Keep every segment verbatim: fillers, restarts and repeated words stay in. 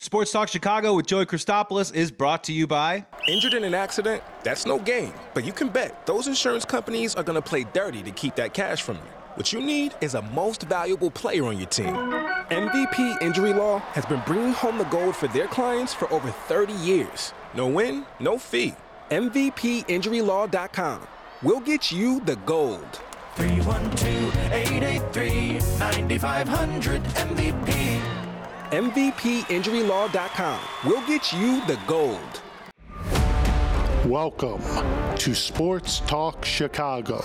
Sports Talk Chicago with Joey Christopoulos is brought to you by... Injured in an accident? That's no game. But you can bet those insurance companies are going to play dirty to keep that cash from you. What you need is a most valuable player on your team. M V P Injury Law has been bringing home the gold for their clients for over thirty years. No win, no fee. M V P Injury Law dot com. We'll get you the gold. three one two, eight eight three, nine five zero zero M V P. M V P Injury Law dot com. We'll get you the gold. Welcome to Sports Talk Chicago.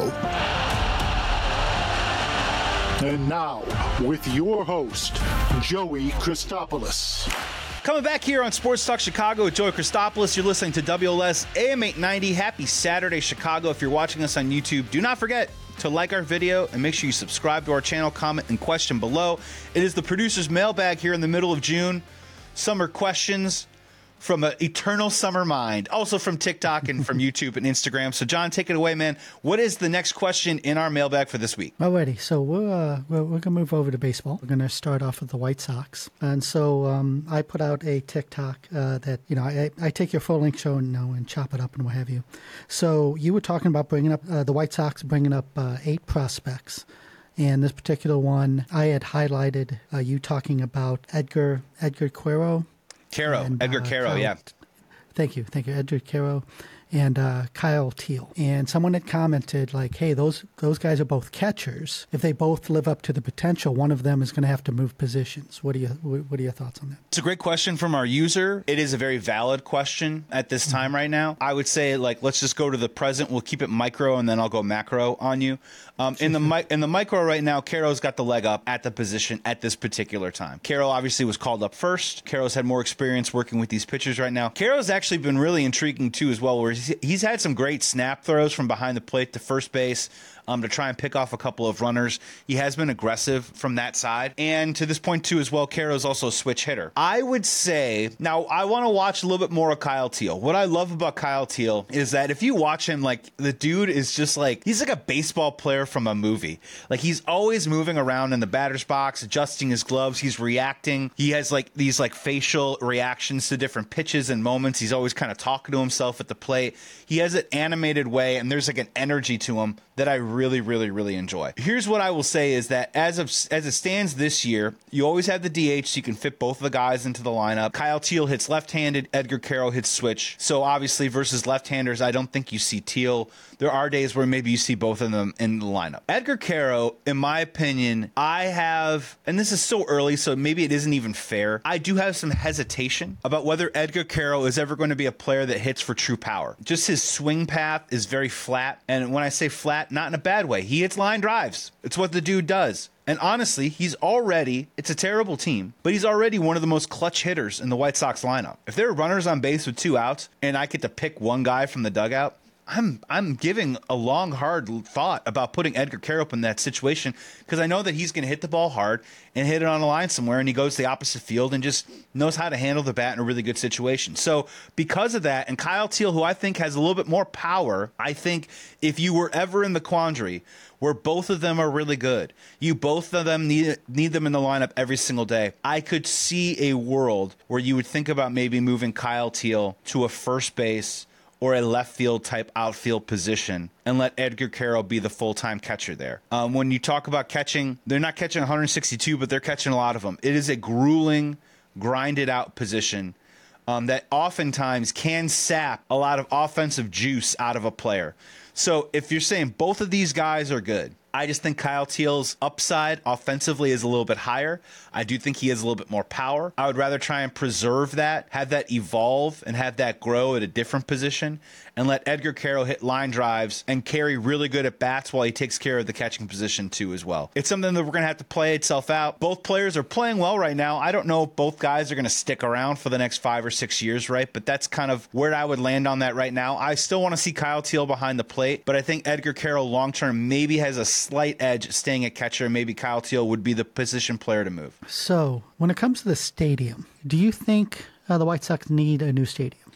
And now, with your host, Joey Christopoulos. Coming back here on Sports Talk Chicago with Joey Christopoulos. You're listening to W L S A M eight ninety. Happy Saturday, Chicago. If you're watching us on YouTube, do not forget to like our video and make sure you subscribe to our channel, comment, and question below. It is the producer's mailbag here in the middle of June. Summer questions from an eternal summer mind. Also from TikTok and from YouTube and Instagram. So, John, take it away, man. What is the next question in our mailbag for this week? Alrighty, so we're, uh, we're, we're going to move over to baseball. We're going to start off with the White Sox. And so um, I put out a TikTok uh, that, you know, I, I take your full-length show and, you know, and chop it up and what have you. So you were talking about bringing up, uh, the White Sox bringing up uh, eight prospects. And this particular one, I had highlighted uh, you talking about Edgar, Edgar Quero. Caro, and, Edgar uh, Caro, Kyle, yeah. Thank you. Thank you, Edgar Caro and uh, Kyle Teal. And someone had commented like, hey, those those guys are both catchers. If they both live up to the potential, one of them is going to have to move positions. What are you what are your thoughts on that? It's a great question from our user. It is a very valid question at this time mm-hmm. right now. I would say, like, let's just go to the present. We'll keep it micro, and then I'll go macro on you. Um, in the mi- in the micro right now, Caro's got the leg up at the position at this particular time. Caro obviously was called up first. Caro's had more experience working with these pitchers right now. Caro's actually been really intriguing, too, as well, where he's, he's had some great snap throws from behind the plate to first base. Um, to try and pick off a couple of runners. He has been aggressive from that side. And to this point, too, as well, Caro's also a switch hitter. I would say, now, I want to watch a little bit more of Kyle Teal. What I love about Kyle Teal is that if you watch him, like, the dude is just like, he's like a baseball player from a movie. Like, he's always moving around in the batter's box, adjusting his gloves. He's reacting. He has, like, these, like, facial reactions to different pitches and moments. He's always kind of talking to himself at the plate. He has an animated way, and there's, like, an energy to him that I really, really, really enjoy. Here's what I will say is that as of as it stands this year, you always have the D H, so you can fit both of the guys into the lineup. Kyle Teal hits left-handed, Edgar Caro hits switch. So obviously versus left-handers, I don't think you see Teal. There are days where maybe you see both of them in the lineup. Edgar Caro, in my opinion, I have, and this is so early, so maybe it isn't even fair, I do have some hesitation about whether Edgar Caro is ever going to be a player that hits for true power. Just his swing path is very flat, and when I say flat, not in a bad way. He hits line drives. It's what the dude does. And honestly, he's already, it's a terrible team, but he's already one of the most clutch hitters in the White Sox lineup. If there are runners on base with two outs, and I get to pick one guy from the dugout, I'm I'm giving a long, hard thought about putting Edgar Caro in that situation because I know that he's going to hit the ball hard and hit it on a line somewhere, and he goes to the opposite field and just knows how to handle the bat in a really good situation. So because of that, and Kyle Teal, who I think has a little bit more power, I think if you were ever in the quandary where both of them are really good, you both of them need need them in the lineup every single day, I could see a world where you would think about maybe moving Kyle Teal to a first base or a left field type outfield position and let Edgar Caro be the full-time catcher there. Um, when you talk about catching, they're not catching one hundred sixty-two, but they're catching a lot of them. It is a grueling, grinded out position um, that oftentimes can sap a lot of offensive juice out of a player. So if you're saying both of these guys are good, I just think Kyle Teal's upside offensively is a little bit higher. I do think he has a little bit more power. I would rather try and preserve that, have that evolve, and have that grow at a different position, and let Edgar Caro hit line drives and carry really good at bats while he takes care of the catching position too as well. It's something that we're going to have to play itself out. Both players are playing well right now. I don't know if both guys are going to stick around for the next five or six years, right? But that's kind of where I would land on that right now. I still want to see Kyle Teal behind the plate, but I think Edgar Caro long-term maybe has a slight edge staying at catcher. Maybe Kyle Teal would be the position player to move. So when it comes to the stadium, do you think uh, the White Sox need a new stadium?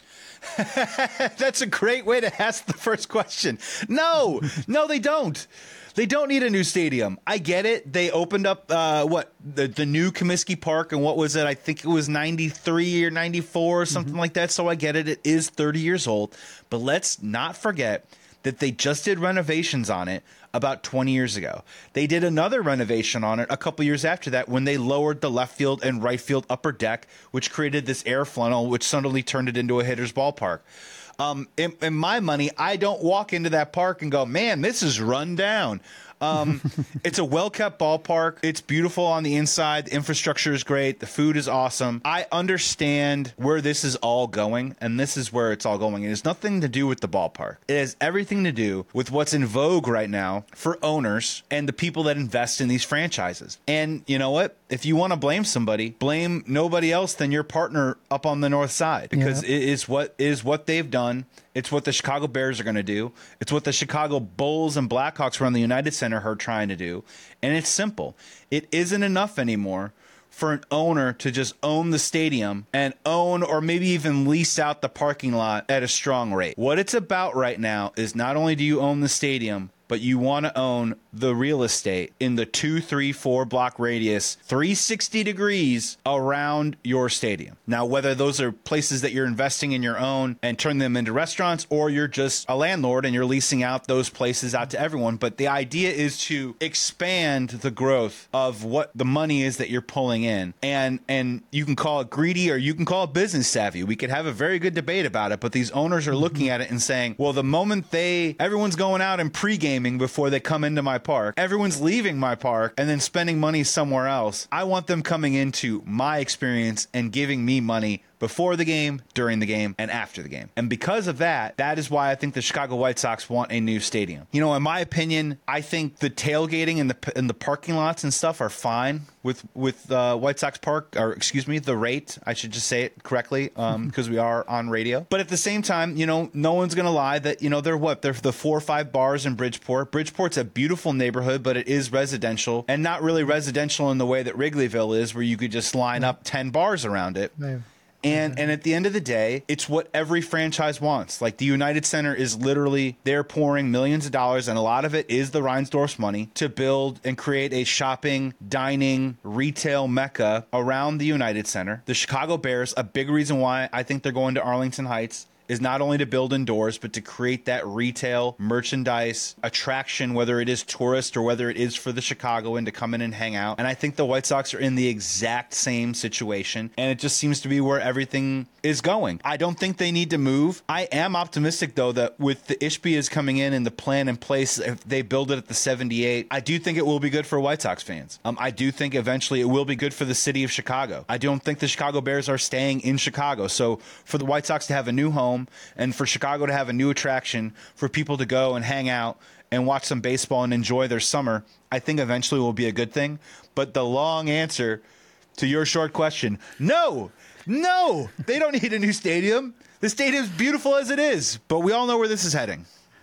That's a great way to ask the first question. No, no, they don't. They don't need a new stadium. I get it. They opened up uh, what the the new Comiskey Park, and what was it? I think it was ninety-three or ninety-four or something mm-hmm. like that. So I get it. It is thirty years old. But let's not forget that they just did renovations on it about twenty years ago. They did another renovation on it a couple years after that when they lowered the left field and right field upper deck, which created this air funnel, which suddenly turned it into a hitter's ballpark. Um, in, in my money, I don't walk into that park and go, man, this is run down. Um, it's a well-kept ballpark. It's beautiful on the inside. The infrastructure is great. The food is awesome. I understand where this is all going, and this is where it's all going. It has nothing to do with the ballpark. It has everything to do with what's in vogue right now for owners and the people that invest in these franchises. And you know what? If you want to blame somebody, blame nobody else than your partner up on the north side, because yeah. it is what it is what they've done. It's what the Chicago Bears are going to do. It's what the Chicago Bulls and Blackhawks around the United Center are trying to do. And it's simple. It isn't enough anymore for an owner to just own the stadium and own or maybe even lease out the parking lot at a strong rate. What it's about right now is not only do you own the stadium, but you want to own the real estate in the two, three, four block radius, three hundred sixty degrees around your stadium. Now, whether those are places that you're investing in your own and turn them into restaurants, or you're just a landlord and you're leasing out those places out to everyone. But the idea is to expand the growth of what the money is that you're pulling in. And, and you can call it greedy or you can call it business savvy. We could have a very good debate about it, but these owners are looking at it and saying, well, the moment they, everyone's going out and pregame before they come into my park, everyone's leaving my park and then spending money somewhere else. I want them coming into my experience and giving me money before the game, during the game, and after the game. And because of that, that is why I think the Chicago White Sox want a new stadium. You know, in my opinion, I think the tailgating and the and the parking lots and stuff are fine with with uh, White Sox Park, or excuse me, the rate. I should just say it correctly um, because we are on radio. But at the same time, you know, no one's going to lie that, you know, they're what? They're the four or five bars in Bridgeport. Bridgeport's a beautiful neighborhood, but it is residential, and not really residential in the way that Wrigleyville is, where you could just line up ten bars around it. Right. And and at the end of the day, it's what every franchise wants. Like the United Center is literally, they're pouring millions of dollars, and a lot of it is the Reinsdorf's money, to build and create a shopping, dining, retail mecca around the United Center. The Chicago Bears, a big reason why I think they're going to Arlington Heights, is not only to build indoors, but to create that retail merchandise attraction, whether it is tourist or whether it is for the Chicagoan to come in and hang out. And I think the White Sox are in the exact same situation, and it just seems to be where everything is going. I don't think they need to move. I am optimistic, though, that with the Ishbias coming in and the plan in place, if they build it at the seventy-eight, I do think it will be good for White Sox fans. Um, I do think eventually it will be good for the city of Chicago. I don't think the Chicago Bears are staying in Chicago. So for the White Sox to have a new home, and for Chicago to have a new attraction for people to go and hang out and watch some baseball and enjoy their summer, I think eventually will be a good thing. But the long answer to your short question, no, no, they don't need a new stadium. The stadium's beautiful as it is, but we all know where this is heading.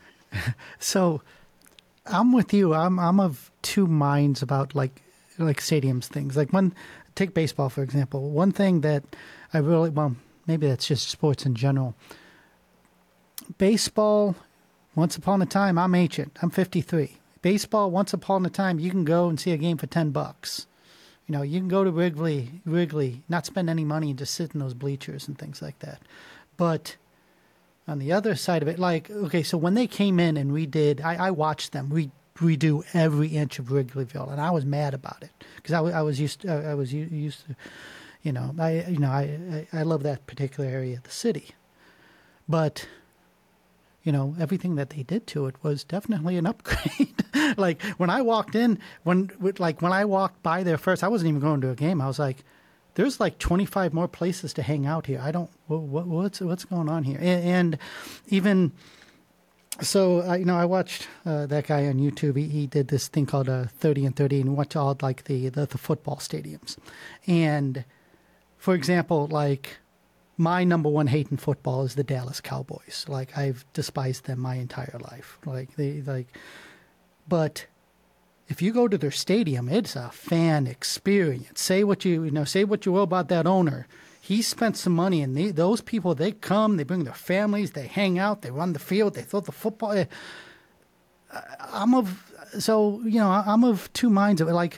So I'm with you. I'm I'm of two minds about like like stadiums things. Like one, take baseball, for example. One thing that I really, well, maybe that's just sports in general. Baseball, once upon a time, I'm ancient. I'm fifty-three. Baseball, once upon a time, you can go and see a game for ten bucks. You know, you can go to Wrigley, Wrigley, not spend any money and just sit in those bleachers and things like that. But on the other side of it, like, okay, so when they came in and we did, I, I watched them. We redo every inch of Wrigleyville, and I was mad about it because I, I was used to, I was used to, you know, I you know I, I I love that particular area of the city, but you know, everything that they did to it was definitely an upgrade. Like when I walked in, when like when I walked by there first, I wasn't even going to a game. I was like, "There's like twenty-five more places to hang out here. I don't what, what's what's going on here?" And, and even so, I, you know, I watched uh, that guy on YouTube. He, he did this thing called uh, thirty and thirty, and watched all like the, the the football stadiums. And for example, like, my number one hate in football is the Dallas Cowboys. Like, I've despised them my entire life. Like they like, but if you go to their stadium, it's a fan experience. Say what you you know, say what you will about that owner. he spent some money, and they, those people, they come, they bring their families, they hang out, they run the field, they throw the football. I'm of, so, you know, I'm of two minds of it. Like,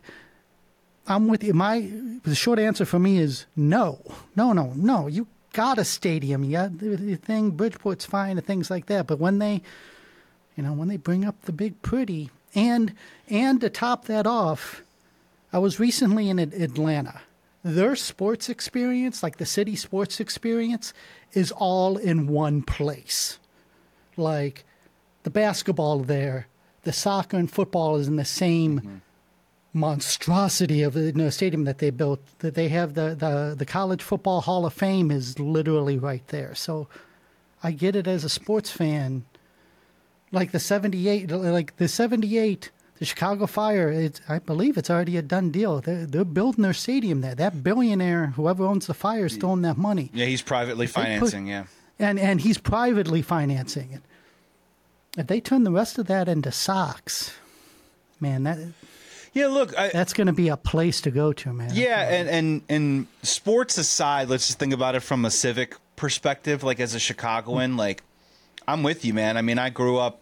I'm with you. My, the short answer for me is no. No, no, no. You got a stadium. You got the, the thing, Bridgeport's fine and things like that. But when they, you know, when they bring up the big pretty, and, and to top that off, I was recently in Atlanta. Their sports experience, like the city sports experience, is all in one place. Like the basketball there, the soccer and football is in the same mm-hmm. monstrosity of the you know, stadium that they built. That they have the, the, the College Football Hall of Fame is literally right there. So I get it as a sports fan. Like the seventy-eight, like the seventy-eight. The Chicago Fire, it's, I believe it's already a done deal. They're, they're building their stadium there. That billionaire, whoever owns the Fire, is throwing that money. Yeah, he's privately financing, put, yeah. And and he's privately financing it. If they turn the rest of that into socks, man, that yeah, look, I, that's going to be a place to go to, man. Yeah, and, and, and sports aside, let's just think about it from a civic perspective. Like as a Chicagoan, mm-hmm. like I'm with you, man. I mean, I grew up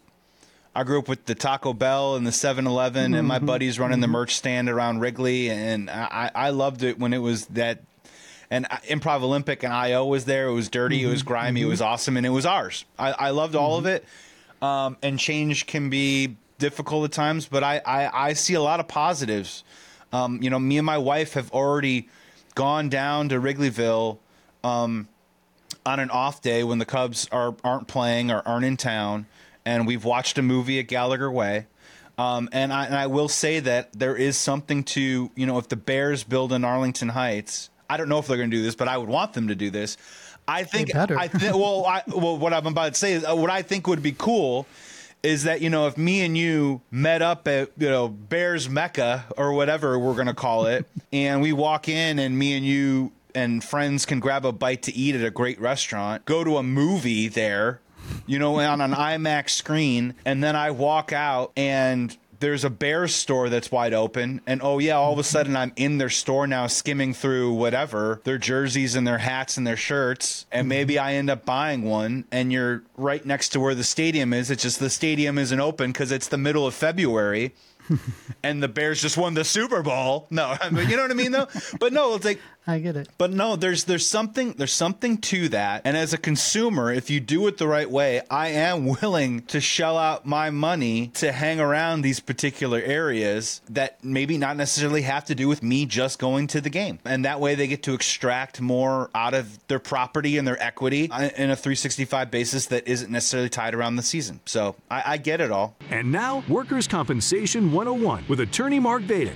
I grew up with the Taco Bell and the seven eleven, mm-hmm. and my buddies running mm-hmm. the merch stand around Wrigley, and I, I loved it when it was that. And Improv Olympic and I O was there. It was dirty, mm-hmm. it was grimy, mm-hmm. it was awesome, and it was ours. I, I loved all mm-hmm. of it. Um, and change can be difficult at times, but I, I, I see a lot of positives. Um, you know, me and my wife have already gone down to Wrigleyville um, on an off day when the Cubs are aren't playing or aren't in town. And we've watched a movie at Gallagher Way. Um, and, I, and I will say that there is something to, you know, if the Bears build in Arlington Heights, I don't know if they're going to do this, but I would want them to do this. I think, I th- well, I, well, what I'm about to say is uh, what I think would be cool is that, you know, if me and you met up at, you know, Bears Mecca or whatever we're going to call it, and we walk in and me and you and friends can grab a bite to eat at a great restaurant, go to a movie there, you know, on an IMAX screen, and then I walk out and there's a Bears store that's wide open, and oh yeah, all of a sudden I'm in their store now skimming through whatever, their jerseys and their hats and their shirts, and maybe I end up buying one, and you're right next to where the stadium is. It's just the stadium isn't open because it's the middle of February. And the Bears just won the Super Bowl. No, I mean, you know what I mean, though. But no, it's like I get it. But no, there's there's something there's something to that. And as a consumer, if you do it the right way, I am willing to shell out my money to hang around these particular areas that maybe not necessarily have to do with me just going to the game. And that way, they get to extract more out of their property and their equity in a three sixty-five basis that isn't necessarily tied around the season. So I, I get it all. And now, Workers' Compensation one oh one with attorney Mark Vadic.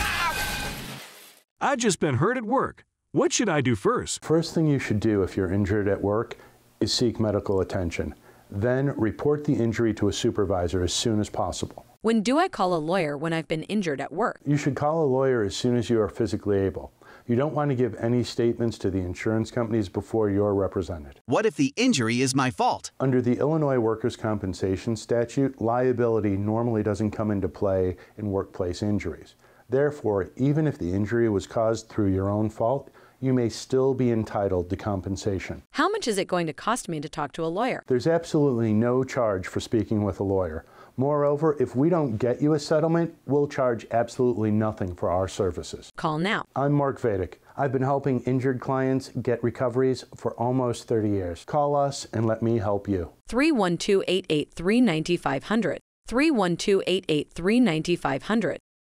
I've just been hurt at work. What should I do first? First thing you should do if you're injured at work is seek medical attention. Then report the injury to a supervisor as soon as possible. When do I call a lawyer when I've been injured at work? You should call a lawyer as soon as you are physically able. You don't want to give any statements to the insurance companies before you're represented. What if the injury is my fault? Under the Illinois Workers' Compensation Statute, liability normally doesn't come into play in workplace injuries. Therefore, even if the injury was caused through your own fault, you may still be entitled to compensation. How much is it going to cost me to talk to a lawyer? There's absolutely no charge for speaking with a lawyer. Moreover, if we don't get you a settlement, we'll charge absolutely nothing for our services. Call now. I'm Mark Vadic. I've been helping injured clients get recoveries for almost thirty years. Call us and let me help you. three one two, eight eight three, nine five zero zero. three one two, eight eight three, nine five zero zero.